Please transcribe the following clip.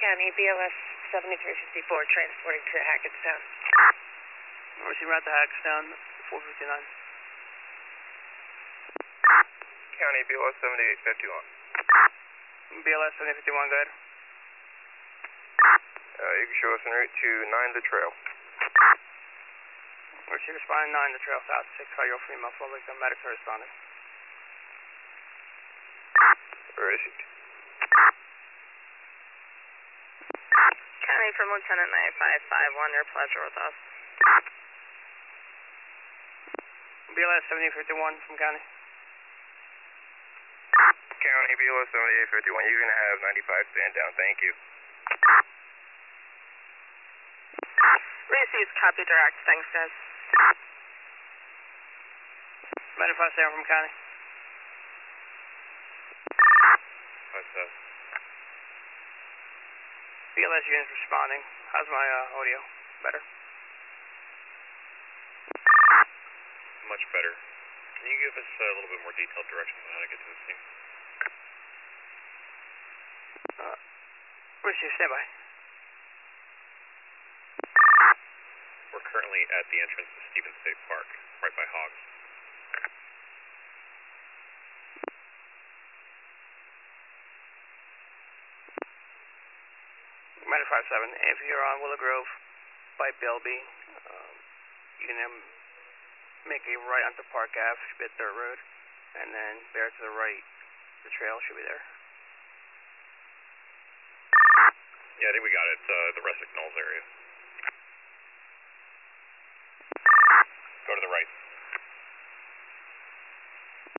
County, BLS 7354, transporting to Hackettstown. Receive route to Hackettstown, 459. County, BLS 7851. BLS 7051, go ahead. You can show us en route to 9 the trail. Receive responding 9 the trail south, 6-5-year-old female, full victim, medics are responding. Received. County from Lieutenant 9551, your pleasure with us. BLS 7051 from County. County, BLS 7851, you're going to have 95 stand down, thank you. Received, copy direct, thanks guys. 95 stand from County. What's up? BLS units responding. How's my audio? Better? Much better. Can you give us a little bit more detailed directions on how to get to the scene? Receive, stand by. We're currently at the entrance to Stevens State Park, right by Hogs. 95-7. If you're on Willow Grove by Belby, you can make a right onto Park Ave, should be a dirt road, and then bear to the right. The trail should be there. Yeah, I think we got it. The Ressick Knolls area. Go to the right.